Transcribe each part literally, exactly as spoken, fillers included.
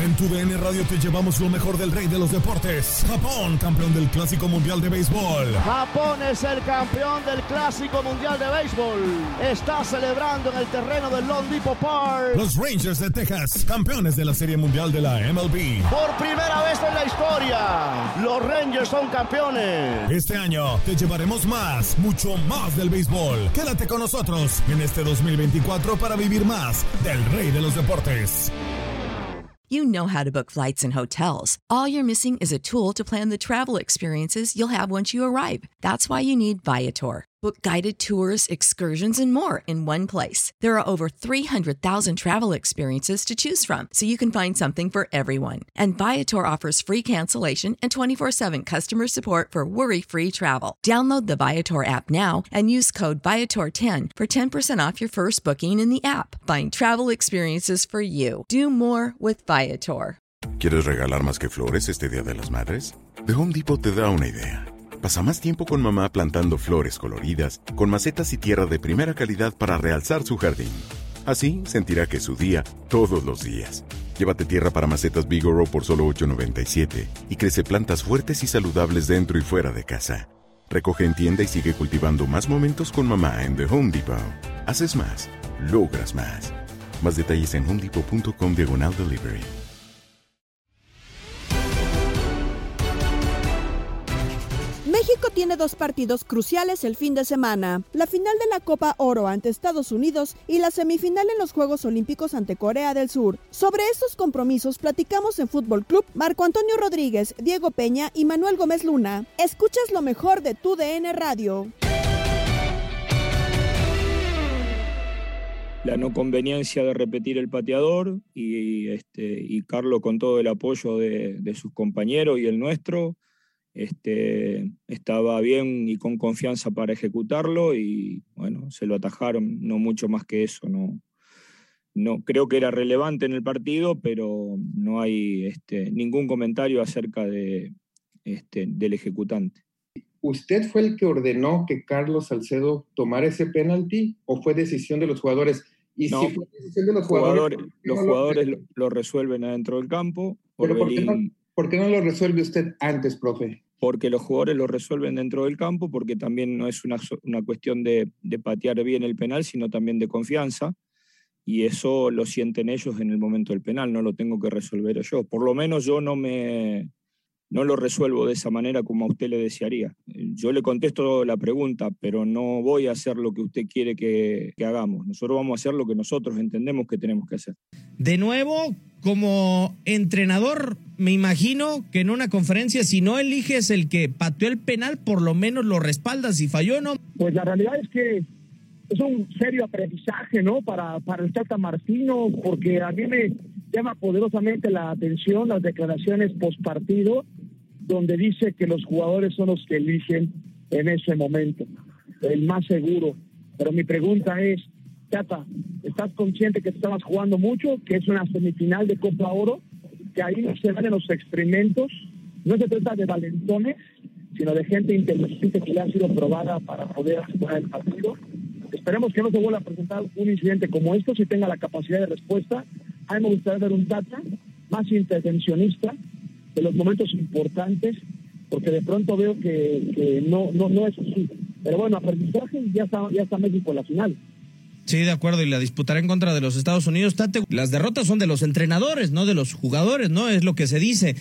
En tu D N Radio te llevamos lo mejor del rey de los deportes. Japón, campeón del Clásico Mundial de Béisbol. Japón es el campeón del Clásico Mundial de Béisbol. Está celebrando en el terreno del Lone Depot Park. Los Rangers de Texas, campeones de la Serie Mundial de la M L B. Por primera vez en la historia, los Rangers son campeones. Este año te llevaremos más, mucho más del béisbol. Quédate con nosotros en este dos mil veinticuatro para vivir más del rey de los deportes. You know how to book flights and hotels. All you're missing is a tool to plan the travel experiences you'll have once you arrive. That's why you need Viator. Book guided tours, excursions, and more in one place. There are over three hundred thousand travel experiences to choose from, so you can find something for everyone. And Viator offers free cancellation and twenty-four seven customer support for worry-free travel. Download the Viator app now and use code Viator ten for ten percent off your first booking in the app. Find travel experiences for you. Do more with Viator. ¿Quieres regalar más que flores este Día de las Madres? The Home Depot te da una idea. Pasa más tiempo con mamá plantando flores coloridas, con macetas y tierra de primera calidad para realzar su jardín. Así sentirá que es su día todos los días. Llévate tierra para macetas Bigoro por solo ocho noventa y siete y crece plantas fuertes y saludables dentro y fuera de casa. Recoge en tienda y sigue cultivando más momentos con mamá en The Home Depot. Haces más, logras más. Más detalles en homedepot.com diagonal delivery. México tiene dos partidos cruciales el fin de semana, la final de la Copa Oro ante Estados Unidos y la semifinal en los Juegos Olímpicos ante Corea del Sur. Sobre estos compromisos platicamos en Fútbol Club Marco Antonio Rodríguez, Diego Peña y Manuel Gómez Luna. Escuchas lo mejor de tu D N Radio. La no conveniencia de repetir el pateador y, este, y Carlos con todo el apoyo de, de sus compañeros y el nuestro. Este, estaba bien y con confianza para ejecutarlo y bueno, se lo atajaron, no mucho más que eso. No, no creo que era relevante en el partido, pero no hay este, ningún comentario acerca de, este, del ejecutante. ¿Usted fue el que ordenó que Carlos Salcedo tomara ese penalti o fue decisión de los jugadores? Y no, si fue decisión de los jugadores, jugadores los jugadores lo, lo resuelven adentro del campo. ¿Pero por qué, no, por qué no lo resuelve usted antes, profe? Porque los jugadores lo resuelven dentro del campo, porque también no es una, una cuestión de, de patear bien el penal, sino también de confianza, y eso lo sienten ellos en el momento del penal, no lo tengo que resolver yo. Por lo menos yo no, me, no lo resuelvo de esa manera como a usted le desearía. Yo le contesto la pregunta, pero no voy a hacer lo que usted quiere que, que hagamos. Nosotros vamos a hacer lo que nosotros entendemos que tenemos que hacer. De nuevo, como entrenador, me imagino que en una conferencia, si no eliges el que pateó el penal, por lo menos lo respaldas. Si falló, ¿no? Pues la realidad es que es un serio aprendizaje, ¿no? Para, para el Tata Martino, porque a mí me llama poderosamente la atención las declaraciones postpartido, donde dice que los jugadores son los que eligen en ese momento, el más seguro. Pero mi pregunta es, Tata, ¿estás consciente que estabas jugando mucho, que es una semifinal de Copa Oro, que ahí no se van en los experimentos? No se trata de valentones, sino de gente inteligente que ya ha sido probada para poder jugar el partido. Esperemos que no se vuelva a presentar un incidente como esto, si tenga la capacidad de respuesta. A mí me gustaría ver un Tata más intervencionista de los momentos importantes, porque de pronto veo que, que no, no, no es así. Pero bueno, aprendizaje y ya está, ya está México en la final. Sí, de acuerdo, y la disputará en contra de los Estados Unidos. Tate, las derrotas son de los entrenadores, no de los jugadores, ¿no? Es lo que se dice.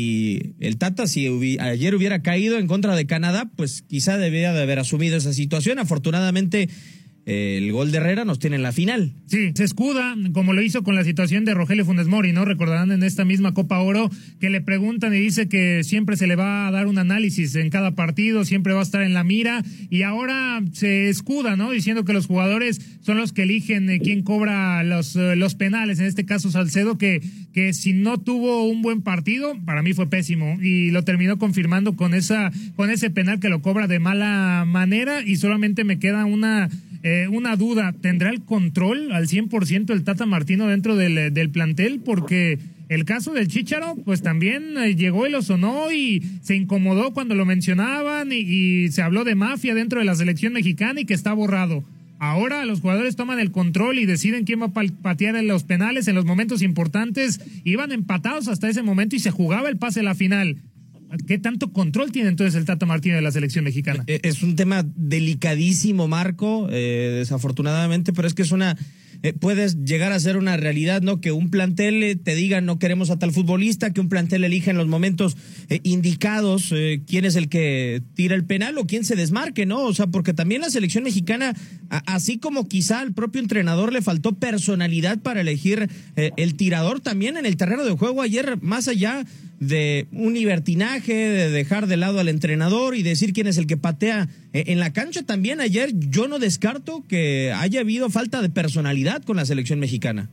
Y el Tata, si hubi- ayer hubiera caído en contra de Canadá, pues quizá debía de haber asumido esa situación. Afortunadamente, eh, el gol de Herrera nos tiene en la final. Sí, se escuda, como lo hizo con la situación de Rogelio Funes Mori, ¿no? Recordarán en esta misma Copa Oro que le preguntan y dice que siempre se le va a dar un análisis en cada partido, siempre va a estar en la mira, y ahora se escuda, ¿no? Diciendo que los jugadores son los que eligen eh, quién cobra los, eh, los penales, en este caso Salcedo, que, que si no tuvo un buen partido, para mí fue pésimo, y lo terminó confirmando con esa, con ese penal que lo cobra de mala manera, y solamente me queda una... Eh, una duda, ¿tendrá el control al cien por ciento el Tata Martino dentro del, del plantel? Porque el caso del Chícharo, pues también eh, llegó y lo sonó y se incomodó cuando lo mencionaban y, y se habló de mafia dentro de la selección mexicana y que está borrado. Ahora los jugadores toman el control y deciden quién va a patear en los penales en los momentos importantes. Iban empatados hasta ese momento y se jugaba el pase a la final. ¿Qué tanto control tiene entonces el Tata Martino de la selección mexicana? Es un tema delicadísimo, Marco, eh, desafortunadamente, pero es que es una... Eh, puedes llegar a ser una realidad, ¿no? Que un plantel eh, te diga no queremos a tal futbolista, que un plantel elija en los momentos eh, indicados eh, quién es el que tira el penal o quién se desmarque, ¿no? O sea, porque también la selección mexicana, a, así como quizá al propio entrenador le faltó personalidad para elegir eh, el tirador, también en el terreno de juego ayer, más allá de un libertinaje, de dejar de lado al entrenador y decir quién es el que patea en la cancha, también ayer yo no descarto que haya habido falta de personalidad con la selección mexicana.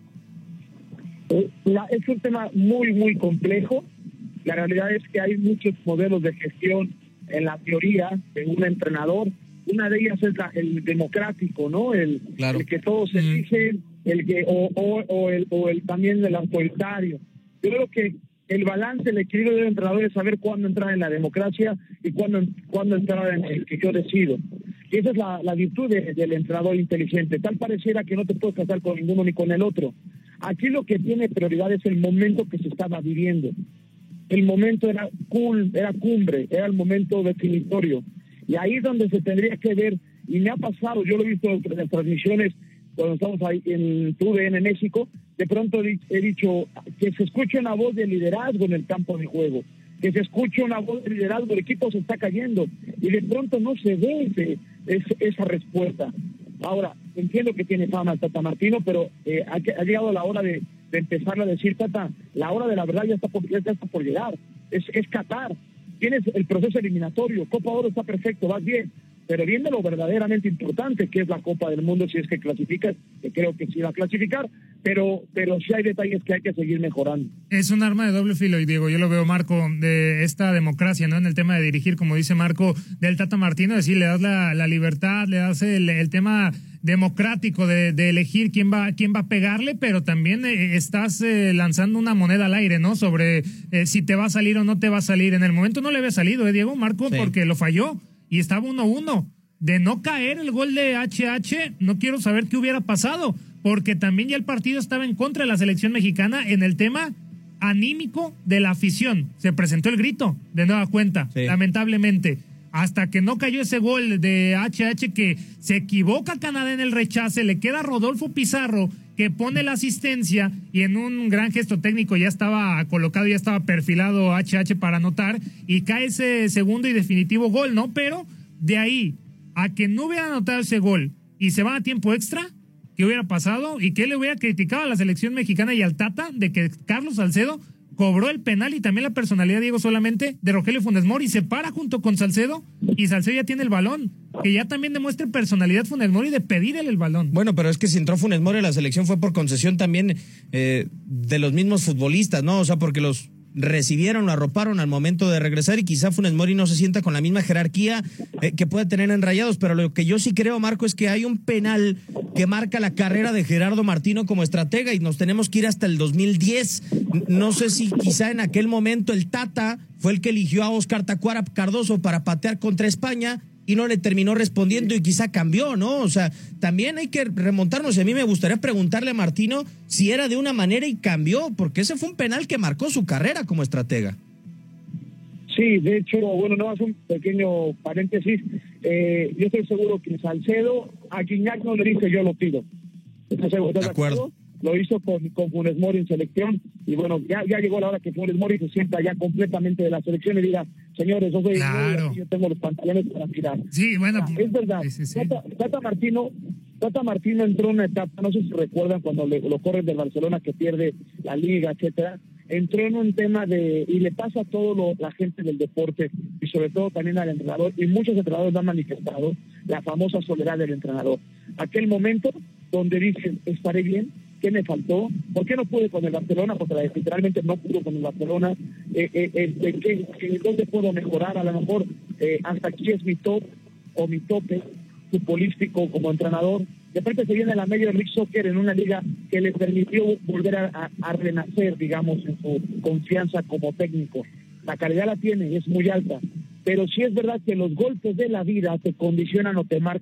La, es un tema muy, muy complejo. La realidad es que hay muchos modelos de gestión en la teoría de un entrenador. Una de ellas es la, el democrático, ¿no? El, claro. el que todos se exigen, el que, o, o, o, el, o el también el autoritario. Yo creo que el balance, el equilibrio del entrenador es saber cuándo entrar en la democracia y cuándo, cuándo entrar en el que yo decido. Y esa es la, la virtud de, del entrenador inteligente. Tal pareciera que no te puedes casar con ninguno ni con el otro. Aquí lo que tiene prioridad es el momento que se estaba viviendo. El momento era, cool, era cumbre, era el momento definitorio. Y ahí es donde se tendría que ver, y me ha pasado, yo lo he visto en las transmisiones cuando estamos ahí en T V N en México, de pronto he dicho que se escuche una voz de liderazgo en el campo de juego, que se escuche una voz de liderazgo, el equipo se está cayendo, y de pronto no se ve ese, ese, esa respuesta. Ahora, entiendo que tiene fama el Tata Martino, pero eh, ha, ha llegado la hora de, de empezar a decir, Tata, la hora de la verdad ya está por, ya está por llegar, es, es Qatar, tienes el proceso eliminatorio, Copa Oro está perfecto, vas bien, pero viendo lo verdaderamente importante que es la Copa del Mundo, si es que clasificas, que creo que sí va a clasificar, pero pero sí hay detalles que hay que seguir mejorando. Es un arma de doble filo, y Diego, yo lo veo, Marco, de esta democracia, ¿no? En el tema de dirigir, como dice Marco, del Tata Martino, es decir, le das la, la libertad, le das el, el tema democrático de, de elegir quién va quién va a pegarle, pero también eh, estás eh, lanzando una moneda al aire, ¿no? Sobre eh, si te va a salir o no te va a salir. En el momento no le había salido, ¿eh, Diego? Marco, sí, porque lo falló. Y estaba uno uno. De no caer el gol de H H, no quiero saber qué hubiera pasado, porque también ya el partido estaba en contra de la selección mexicana en el tema anímico de la afición. Se presentó el grito de nueva cuenta, sí, lamentablemente. Hasta que no cayó ese gol de H H, que se equivoca Canadá en el rechace, le queda Rodolfo Pizarro, que pone la asistencia, y en un gran gesto técnico ya estaba colocado, ya estaba perfilado H H para anotar, y cae ese segundo y definitivo gol, ¿no? Pero de ahí a que no hubiera anotado ese gol y se van a tiempo extra, ¿qué hubiera pasado? ¿Y qué le hubiera criticado a la selección mexicana y al Tata de que Carlos Salcedo cobró el penal? Y también la personalidad, Diego, solamente de Rogelio Funes Mori, se para junto con Salcedo y Salcedo ya tiene el balón, que ya también demuestre personalidad Funes Mori de pedirle el balón. Bueno, pero es que si entró Funes Mori a la selección fue por concesión también eh, de los mismos futbolistas, ¿no? O sea, porque los recibieron, lo arroparon al momento de regresar, y quizá Funes Mori no se sienta con la misma jerarquía eh, que puede tener en Rayados, pero lo que yo sí creo, Marco, es que hay un penal que marca la carrera de Gerardo Martino como estratega, y nos tenemos que ir hasta el dos mil diez. No sé si quizá en aquel momento el Tata fue el que eligió a Óscar Tacuara Cardoso para patear contra España y no le terminó respondiendo, y quizá cambió, ¿no? O sea, también hay que remontarnos. A mí me gustaría preguntarle a Martino si era de una manera y cambió, porque ese fue un penal que marcó su carrera como estratega. Sí, de hecho, bueno, no hace un pequeño paréntesis. Eh, yo estoy seguro que Salcedo a Gignac no le dice yo lo pido. ¿Estás seguro? ¿Estás de acuerdo? Lo hizo con, con Funes Mori en selección, y bueno, ya, ya llegó la hora que Funes Mori se sienta ya completamente de la selección y diga, señores, yo soy claro, yo tengo los pantalones para tirar. Sí, bueno, o sea, es verdad. Sí, sí, sí. Tata, Tata Martino, Tata Martino entró en una etapa, no sé si recuerdan cuando le, lo corren del Barcelona, que pierde la liga, etcétera. Entró en un tema de, y le pasa a toda la gente del deporte, y sobre todo también al entrenador, y muchos entrenadores han manifestado la famosa soledad del entrenador. Aquel momento donde dicen, estaré bien, ¿qué me faltó? ¿Por qué no pude con el Barcelona? Porque literalmente no pudo con el Barcelona. Eh, eh, eh, ¿qué, qué, ¿Dónde puedo mejorar? A lo mejor eh, hasta aquí es mi top o mi tope futbolístico como entrenador. De repente se viene la Major League Soccer en una liga que le permitió volver a, a, a renacer, digamos, en su confianza como técnico. La calidad la tiene, es muy alta. Pero sí es verdad que los golpes de la vida te condicionan o te marcan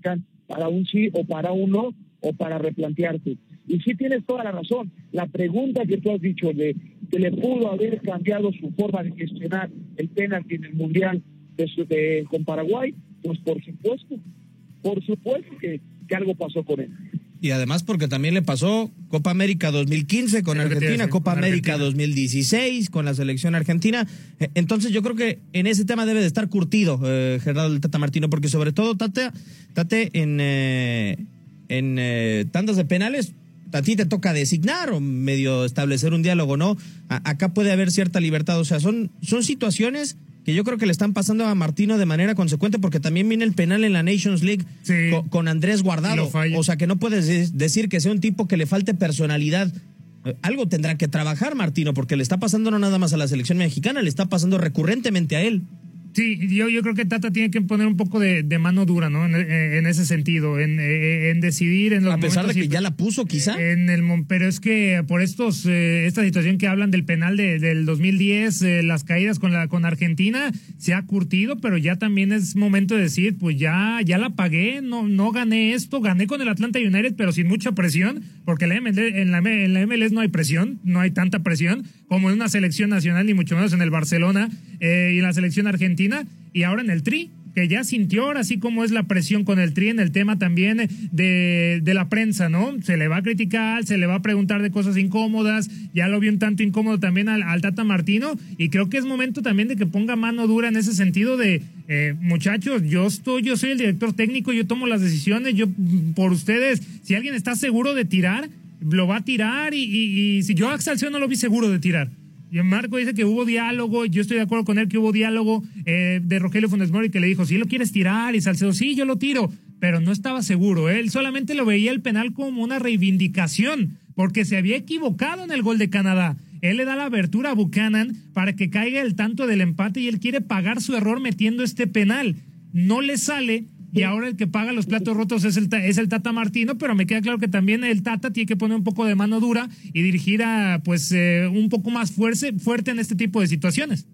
para un sí o para un no, o para replantearse. Y sí tienes toda la razón. La pregunta que tú has dicho de que le pudo haber cambiado su forma de gestionar el penalti en el Mundial de, de, con Paraguay, pues por supuesto, por supuesto que, que algo pasó con él. Y además porque también le pasó Copa América dos mil quince con Argentina, Copa América dos mil dieciséis con la selección argentina. Entonces yo creo que en ese tema debe de estar curtido eh, Gerardo el Tata Martino, porque sobre todo Tate, Tate en, eh, en eh, tandas de penales, a ti te toca designar o medio establecer un diálogo, ¿no? A, acá puede haber cierta libertad, o sea, son, son situaciones que yo creo que le están pasando a Martino de manera consecuente, porque también viene el penal en la Nations League sí. con, con Andrés Guardado. O sea, que no puedes decir que sea un tipo que le falte personalidad. Algo tendrá que trabajar Martino, porque le está pasando no nada más a la selección mexicana, le está pasando recurrentemente a él. Sí, yo, yo creo que Tata tiene que poner un poco de, de mano dura, ¿no? En, en ese sentido, en, en decidir en los a pesar momentos, de que ya la puso, quizá. En el, pero es que por estos eh, esta situación que hablan del penal de, del dos mil diez, eh, las caídas con la con Argentina, se ha curtido, pero ya también es momento de decir, pues ya ya la pagué, no no gané esto, gané con el Atlanta United, pero sin mucha presión, porque la M L S, en, la, en la M L S no hay presión, no hay tanta presión como en una selección nacional, ni mucho menos en el Barcelona eh, y en la selección argentina. Y ahora en el Tri, que ya sintió ahora así como es la presión con el Tri en el tema también de, de la prensa, ¿no? Se le va a criticar, se le va a preguntar de cosas incómodas, ya lo vio un tanto incómodo también al, al Tata Martino, y creo que es momento también de que ponga mano dura en ese sentido de, eh, muchachos, yo estoy, yo soy el director técnico, yo tomo las decisiones, yo por ustedes, si alguien está seguro de tirar, lo va a tirar, y, y, y si yo a Salcedo no lo vi seguro de tirar. Y Marco dice que hubo diálogo, yo estoy de acuerdo con él que hubo diálogo eh, de Rogelio Funes Mori, que le dijo, si lo quieres tirar, y Salcedo, sí, yo lo tiro, pero no estaba seguro, ¿eh? Él solamente lo veía el penal como una reivindicación, porque se había equivocado en el gol de Canadá. Él le da la abertura a Buchanan para que caiga el tanto del empate, y él quiere pagar su error metiendo este penal. No le sale, y ahora el que paga los platos rotos es el, es el Tata Martino, pero me queda claro que también el Tata tiene que poner un poco de mano dura y dirigir a, pues, eh, un poco más fuerte, fuerte en este tipo de situaciones.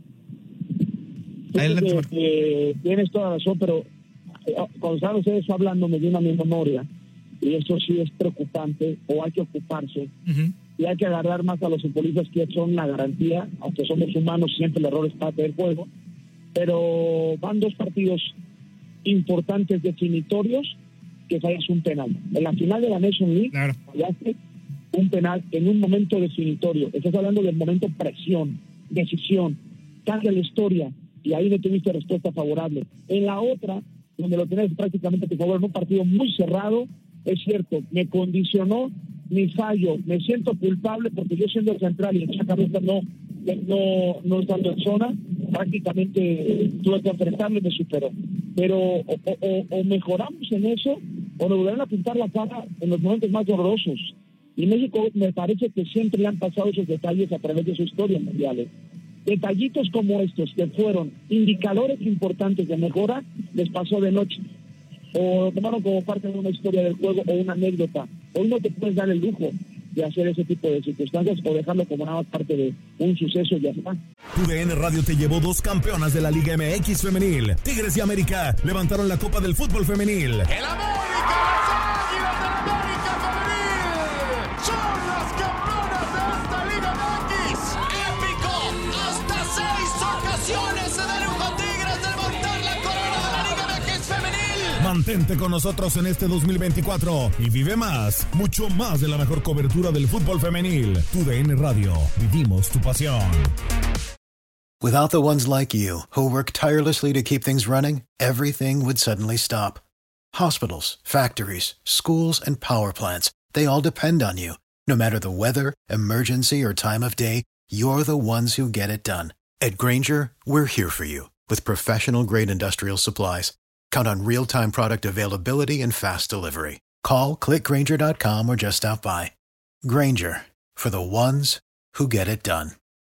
Adelante, que, eh, tienes toda razón, pero eh, cuando sabes eso hablando me viene a mi memoria, y eso sí es preocupante, o hay que ocuparse, uh-huh. y hay que agarrar más a los futbolistas que son la garantía, aunque somos humanos, siempre el error es parte del juego, pero van dos partidos importantes definitorios que fallas un penal. En la final de la Nation League, claro, fallaste un penal en un momento definitorio. Estás hablando del momento presión, decisión, cambia la historia, y ahí no tuviste respuesta favorable. En la otra, donde lo tenés prácticamente a tu favor, en un partido muy cerrado, es cierto, me condicionó mi fallo, me siento culpable porque yo siendo el central y el Chacarreta no, no, no estando en zona, prácticamente tuve que enfrentarlo y me superó. Pero o, o, o mejoramos en eso, o nos volverán a pintar la cara en los momentos más dolorosos. Y México me parece que siempre le han pasado esos detalles a través de su historia mundial. Detallitos como estos, que fueron indicadores importantes de mejora, les pasó de noche. O lo tomaron como parte de una historia del juego o una anécdota. Hoy no te puedes dar el lujo de hacer ese tipo de circunstancias o dejarlo como nada más parte de un suceso y ya está. Tu D N Radio te llevó dos campeonas de la Liga M X femenil. Tigres y América levantaron la Copa del Fútbol femenil. ¡El América, las Águilas del América femenil! ¡Son las campeonas de esta Liga M X! ¡Épico! Hasta seis ocasiones se dieron con Tigres de levantar la corona de la Liga M X femenil. Mantente con nosotros en este dos mil veinticuatro y vive más, mucho más de la mejor cobertura del fútbol femenil. Tu D N Radio, vivimos tu pasión. Without the ones like you, who work tirelessly to keep things running, everything would suddenly stop. Hospitals, factories, schools, and power plants, they all depend on you. No matter the weather, emergency, or time of day, you're the ones who get it done. At Grainger, we're here for you with professional-grade industrial supplies. Count on real-time product availability and fast delivery. Call, click Grainger dot com, or just stop by. Grainger, for the ones who get it done.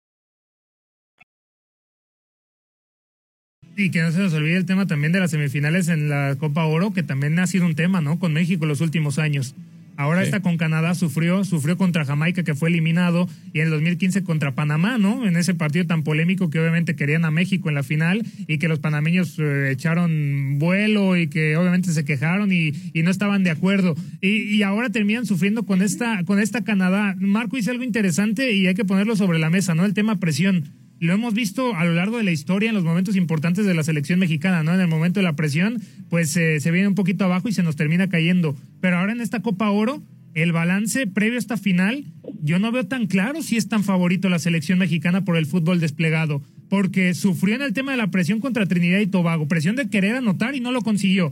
Y que no se nos olvide el tema también de las semifinales en la Copa Oro, que también ha sido un tema, ¿no? Con México en los últimos años. Ahora Sí. esta con Canadá sufrió, sufrió contra Jamaica, que fue eliminado, y en el dos mil quince contra Panamá, ¿no? En ese partido tan polémico que obviamente querían a México en la final y que los panameños eh, echaron vuelo y que obviamente se quejaron y, y no estaban de acuerdo. Y, y ahora terminan sufriendo con esta, con esta Canadá. Marco dice algo interesante y hay que ponerlo sobre la mesa, ¿no? El tema presión. Lo hemos visto a lo largo de la historia en los momentos importantes de la selección mexicana, ¿no? En el momento de la presión, pues eh, se viene un poquito abajo y se nos termina cayendo. Pero ahora en esta Copa Oro, el balance previo a esta final, yo no veo tan claro si es tan favorito la selección mexicana por el fútbol desplegado, porque sufrió en el tema de la presión contra Trinidad y Tobago, presión de querer anotar y no lo consiguió.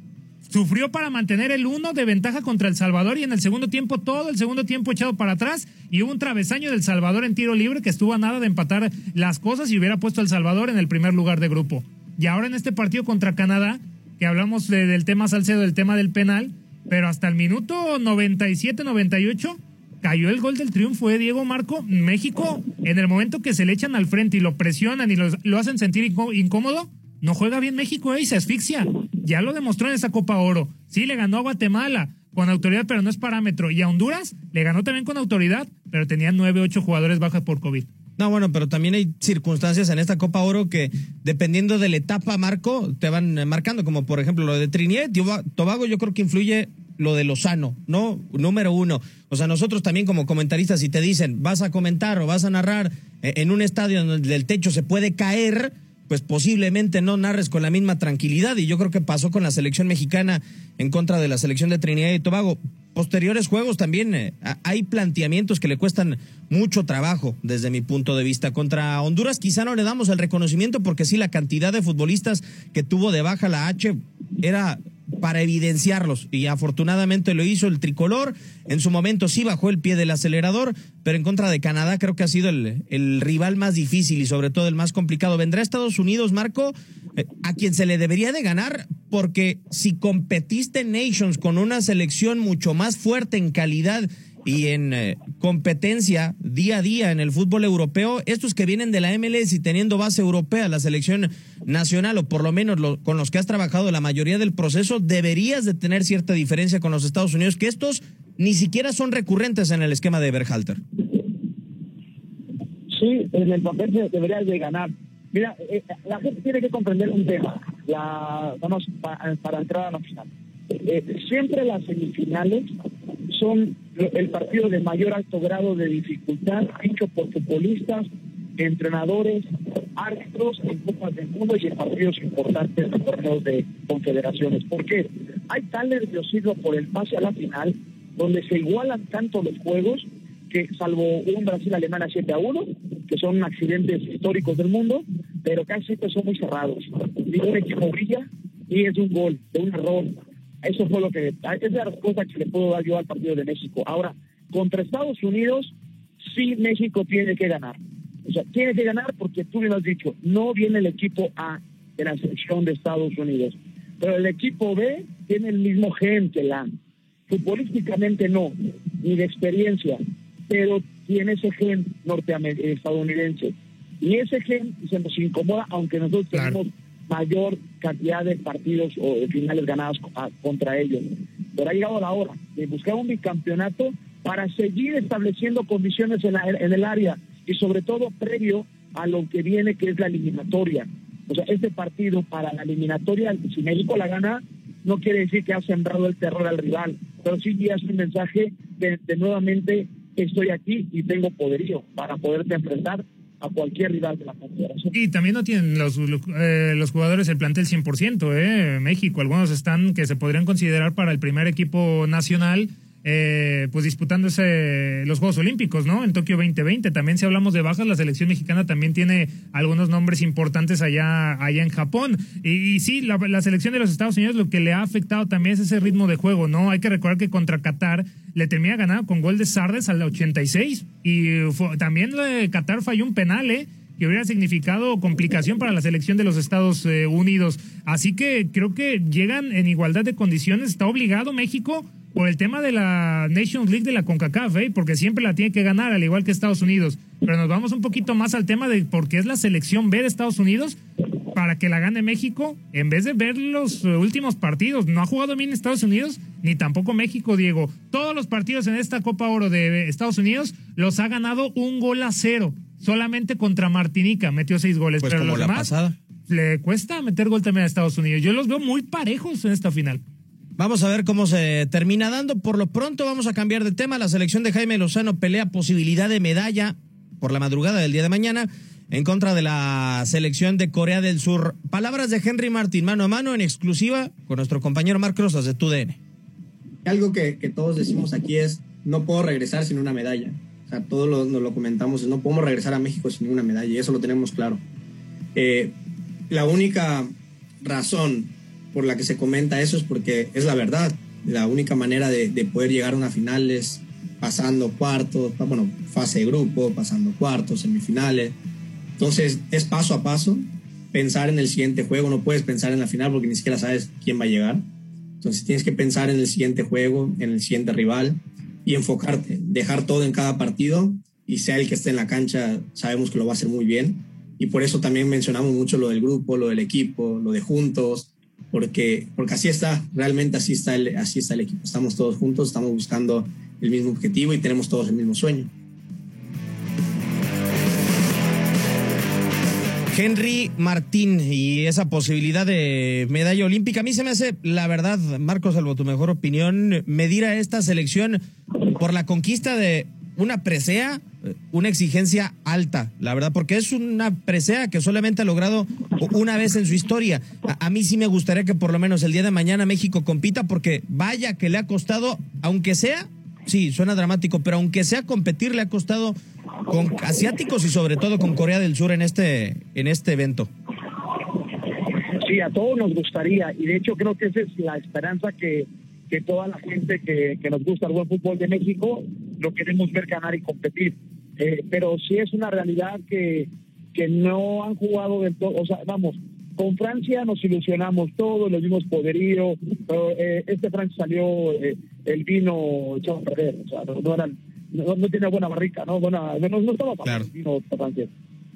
Sufrió para mantener el uno de ventaja contra El Salvador y en el segundo tiempo, todo el segundo tiempo echado para atrás y hubo un travesaño del Salvador en tiro libre que estuvo a nada de empatar las cosas y hubiera puesto a El Salvador en el primer lugar de grupo. Y ahora en este partido contra Canadá, que hablamos de, del tema Salcedo, del tema del penal, pero hasta el minuto noventa y siete noventa y ocho cayó el gol del triunfo, ¿eh, Diego Marco? México, en el momento que se le echan al frente y lo presionan y lo, lo hacen sentir incómodo, no juega bien México, ¿eh? Y se asfixia. Ya lo demostró en esa Copa Oro. Sí, le ganó a Guatemala con autoridad, pero no es parámetro. Y a Honduras le ganó también con autoridad, pero tenía nueve, ocho jugadores bajas por COVID. No, bueno, pero también hay circunstancias en esta Copa Oro que, dependiendo de la etapa, Marco, te van marcando, como por ejemplo lo de Trinidad y Tobago. Yo creo que influye lo de Lozano, ¿no? Número uno. O sea, nosotros también como comentaristas, si te dicen, vas a comentar o vas a narrar en un estadio donde el techo se puede caer, pues posiblemente no narres con la misma tranquilidad, y yo creo que pasó con la selección mexicana en contra de la selección de Trinidad y Tobago. Posteriores juegos también eh, hay planteamientos que le cuestan mucho trabajo desde mi punto de vista. Contra Honduras quizá no le damos el reconocimiento porque sí, la cantidad de futbolistas que tuvo de baja la H era para evidenciarlos, y afortunadamente lo hizo el tricolor. En su momento sí bajó el pie del acelerador, pero en contra de Canadá creo que ha sido el, el rival más difícil y sobre todo el más complicado. Vendrá Estados Unidos, Marco, eh, a quien se le debería de ganar, porque si competiste en Nations con una selección mucho más fuerte en calidad y en eh, competencia día a día en el fútbol europeo, estos que vienen de la M L S y teniendo base europea, la selección nacional, o por lo menos lo, con los que has trabajado la mayoría del proceso, deberías de tener cierta diferencia con los Estados Unidos, que estos ni siquiera son recurrentes en el esquema de Berhalter. Sí, en el papel deberías de ganar. Mira, eh, la gente tiene que comprender un tema, la, vamos, para, para entrar a la final. Eh, siempre las semifinales son el partido de mayor alto grado de dificultad, hecho por futbolistas, entrenadores, árbitros en Copas del Mundo y en partidos importantes de torneos de confederaciones. ¿Por qué? Hay tal nerviosismo por el pase a la final, donde se igualan tanto los juegos, que salvo un Brasil-Alemania siete a uno, que son accidentes históricos del mundo, pero casi siempre son muy cerrados. Digo, un equipo brilla y es de un gol, de un error. Eso fue lo que, esa es la respuesta que le puedo dar yo al partido de México. Ahora, contra Estados Unidos, sí México tiene que ganar. O sea, tiene que ganar porque tú me lo has dicho, no viene el equipo A de la selección de Estados Unidos, pero el equipo B tiene el mismo gen que la A. Futbolísticamente no, ni de experiencia, pero tiene ese gen norteestadounidense. Y ese gen se nos incomoda, aunque nosotros claro. tenemos mayor cantidad de partidos o de finales ganados contra ellos. Pero ha llegado la hora de buscar un bicampeonato para seguir estableciendo condiciones en, la, en el área y sobre todo previo a lo que viene, que es la eliminatoria. O sea, este partido para la eliminatoria, si México la gana, no quiere decir que ha sembrado el terror al rival, pero sí es un mensaje de, de nuevamente estoy aquí y tengo poderío para poderte enfrentar a cualquier rival de la confederación. Y también no tienen los, eh, los jugadores el plantel cien por ciento, ¿eh? México, algunos están que se podrían considerar para el primer equipo nacional, eh, pues disputándose los Juegos Olímpicos, ¿no? En Tokio veinte veinte. También si hablamos de bajas, la selección mexicana también tiene algunos nombres importantes allá, allá en Japón. Y, y sí, la, la selección de los Estados Unidos lo que le ha afectado también es ese ritmo de juego, ¿no? Hay que recordar que contra Qatar le termina ganando con gol de Sardes al ochenta y seis. Y fue, también de Qatar falló un penal, ¿eh? que hubiera significado complicación para la selección de los Estados eh, Unidos. Así que creo que llegan en igualdad de condiciones. Está obligado México por el tema de la Nations League de la CONCACAF, ¿eh? porque siempre la tiene que ganar, al igual que Estados Unidos. Pero nos vamos un poquito más al tema de por qué es la selección B de Estados Unidos. para que la gane México, en vez de ver los últimos partidos. No ha jugado bien Estados Unidos, ni tampoco México, Diego. Todos los partidos en esta Copa Oro de Estados Unidos los ha ganado un gol a cero. Solamente contra Martinica metió seis goles. Pues pero como los la demás, pasada. Le cuesta meter gol también a Estados Unidos. Yo los veo muy parejos en esta final. Vamos a ver cómo se termina dando. Por lo pronto vamos a cambiar de tema. La selección de Jaime Lozano pelea posibilidad de medalla por la madrugada del día de mañana en contra de la selección de Corea del Sur. Palabras de Henry Martin, mano a mano, en exclusiva con nuestro compañero Marc Rosas de T U D N. Algo que, que todos decimos aquí es, no puedo regresar sin una medalla. O sea, todos lo, nos lo comentamos, no podemos regresar a México sin una medalla, y eso lo tenemos claro. Eh, la única razón por la que se comenta eso es porque es la verdad. La única manera de, de poder llegar a una final es pasando cuartos, bueno, fase de grupo, pasando cuartos, semifinales. Entonces es paso a paso, pensar en el siguiente juego. No puedes pensar en la final porque ni siquiera sabes quién va a llegar. Entonces tienes que pensar en el siguiente juego, en el siguiente rival y enfocarte, dejar todo en cada partido, y sea el que esté en la cancha, sabemos que lo va a hacer muy bien. Y por eso también mencionamos mucho lo del grupo, lo del equipo, lo de juntos, porque, porque así está, realmente así está, el, así está el equipo. Estamos todos juntos, estamos buscando el mismo objetivo y tenemos todos el mismo sueño. Henry Martín y esa posibilidad de medalla olímpica. A mí se me hace, la verdad, Marcos, salvo tu mejor opinión, medir a esta selección por la conquista de una presea, una exigencia alta, la verdad, porque es una presea que solamente ha logrado una vez en su historia. A, a mí sí me gustaría que por lo menos el día de mañana México compita, porque vaya que le ha costado, aunque sea, sí, suena dramático, pero aunque sea competir, le ha costado con asiáticos y sobre todo con Corea del Sur en este, en este evento. Sí, a todos nos gustaría, y de hecho creo que esa es la esperanza que, que toda la gente que, que nos gusta el buen fútbol de México lo queremos ver ganar y competir. Eh, pero sí es una realidad que, que no han jugado del todo. O sea, vamos, con Francia nos ilusionamos todos, le dimos poderío, pero eh, este Francia salió, eh, el vino echado a perder, o sea, no, no, eran, no, no tenía buena barrica, no, buena, no, no estaba para el vino francés,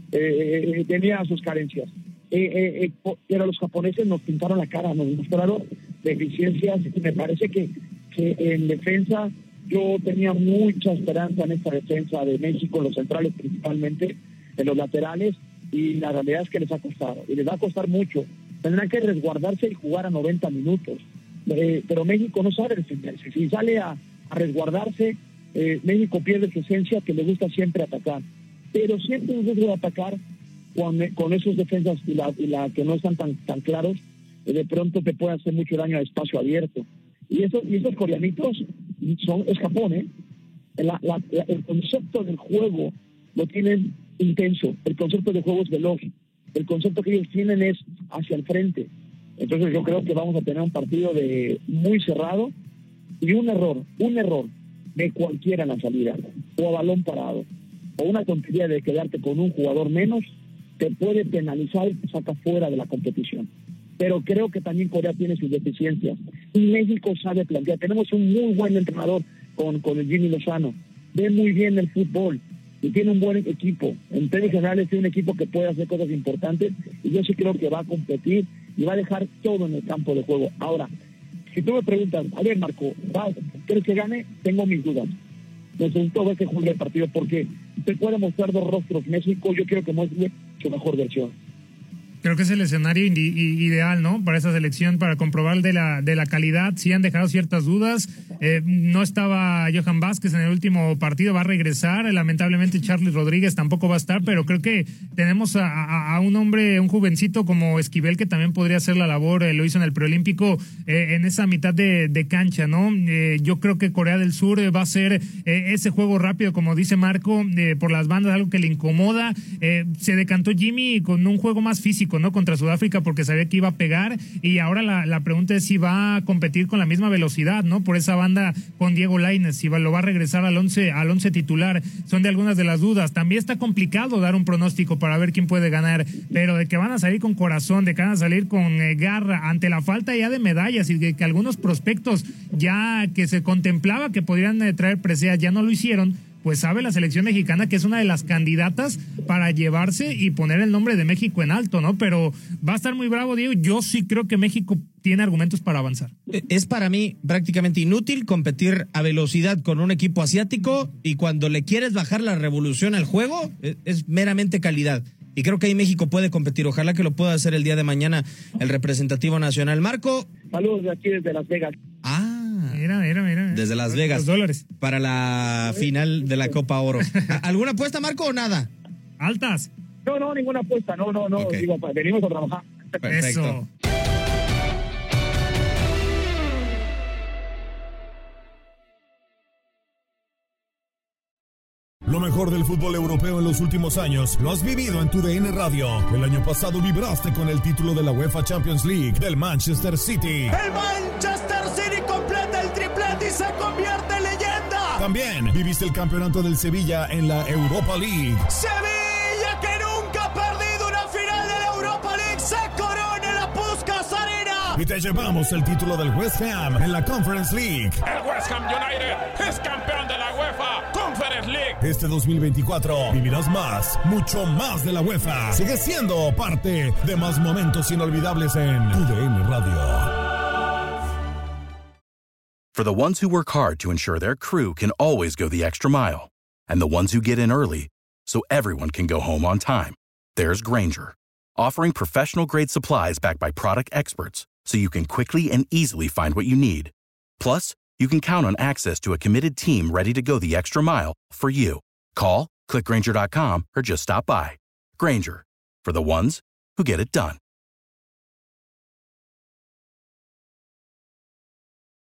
eh, eh, tenía sus carencias. Eh, eh, eh, pero los japoneses nos pintaron la cara, nos mostraron deficiencias, y me parece que, que en defensa yo tenía mucha esperanza en esta defensa de México, los centrales principalmente, en los laterales, y la realidad es que les ha costado, y les va a costar mucho. Tendrán que resguardarse y jugar a noventa minutos, eh, pero México no sabe defenderse. Si sale a, a resguardarse, eh, México pierde su esencia, que le gusta siempre atacar, pero siempre nos gusta atacar con, con esos defensas y la, y la que no están tan, tan claros, eh, de pronto te puede hacer mucho daño a espacio abierto. Y, eso, y esos coreanitos son, es Japón, ¿eh? La, la, la, el concepto del juego lo tienen intenso, el concepto de juego es veloz, el concepto que ellos tienen es hacia el frente. Entonces yo creo que vamos a tener un partido de muy cerrado, y un error, un error de cualquiera en la salida, o a balón parado, o una tontería de quedarte con un jugador menos, te puede penalizar y te saca fuera de la competición. Pero creo que también Corea tiene sus deficiencias, y México sabe plantear. Tenemos un muy buen entrenador con, con el Jimmy Lozano, ve muy bien el fútbol y tiene un buen equipo. En términos generales tiene un equipo que puede hacer cosas importantes, y yo sí creo que va a competir y va a dejar todo en el campo de juego. Ahora, si tú me preguntas, a ver, Marco, ¿crees que gane? Tengo mis dudas. Necesito ver que juegue el partido, porque usted puede mostrar dos rostros. México, yo quiero que muestre su mejor versión. Creo que es el escenario ideal, ¿no? Para esa selección, para comprobar de la de la calidad. Sí han dejado ciertas dudas. Eh, no estaba Johan Vázquez en el último partido, va a regresar. Lamentablemente Charles Rodríguez tampoco va a estar, pero creo que tenemos a, a, a un hombre, un jovencito como Esquivel, que también podría hacer la labor. Eh, lo hizo en el preolímpico, eh, en esa mitad de, de cancha, ¿no? Eh, yo creo que Corea del Sur eh, va a ser eh, ese juego rápido, como dice Marco, eh, por las bandas, algo que le incomoda. Eh, se decantó Jimmy con un juego más físico, ¿no? Contra Sudáfrica, porque sabía que iba a pegar, y ahora la, la pregunta es si va a competir con la misma velocidad, ¿no? Por esa banda con Diego Lainez, si va, lo va a regresar al once, al once titular. Son de algunas de las dudas. También está complicado dar un pronóstico para ver quién puede ganar, pero de que van a salir con corazón, de que van a salir con eh, garra, ante la falta ya de medallas, y de que algunos prospectos ya que se contemplaba que podrían eh, traer preseas ya no lo hicieron, pues sabe la selección mexicana que es una de las candidatas para llevarse y poner el nombre de México en alto, ¿no? Pero va a estar muy bravo, Diego. Yo sí creo que México tiene argumentos para avanzar. Es para mí prácticamente inútil competir a velocidad con un equipo asiático y cuando le quieres bajar la revolución al juego, es, es meramente calidad. Y creo que ahí México puede competir. Ojalá que lo pueda hacer el día de mañana el representativo nacional. Marco. Saludos de aquí desde Las Vegas. Ah. Mira, mira, mira. Desde Las Vegas. Los dólares. Para la final de la Copa Oro. ¿Alguna apuesta, Marco, o nada? Altas. No, no, ninguna apuesta. No, no, no. Okay. Digo, venimos a trabajar. Perfecto. Eso. Lo mejor del fútbol europeo en los últimos años lo has vivido en tu D N Radio. El año pasado vibraste con el título de la UEFA Champions League del Manchester City. El Manchester City completa el triplete y se convierte en leyenda. También viviste el campeonato del Sevilla en la Europa League. Sevilla, que nunca ha perdido una final de la Europa League, se corona en la Puskás Arena. Y te llevamos el título del West Ham en la Conference League. El West Ham United es campeón de la UEFA Conference League. Este dos mil veinticuatro vivirás más, mucho más de la UEFA. Sigue siendo parte de más momentos inolvidables en tu D N Radio. For the ones who work hard to ensure their crew can always go the extra mile, and the ones who get in early so everyone can go home on time, there's Grainger, offering professional-grade supplies backed by product experts so you can quickly and easily find what you need. Plus, you can count on access to a committed team ready to go the extra mile for you. Call, click Grainger dot com, or just stop by. Grainger, for the ones who get it done.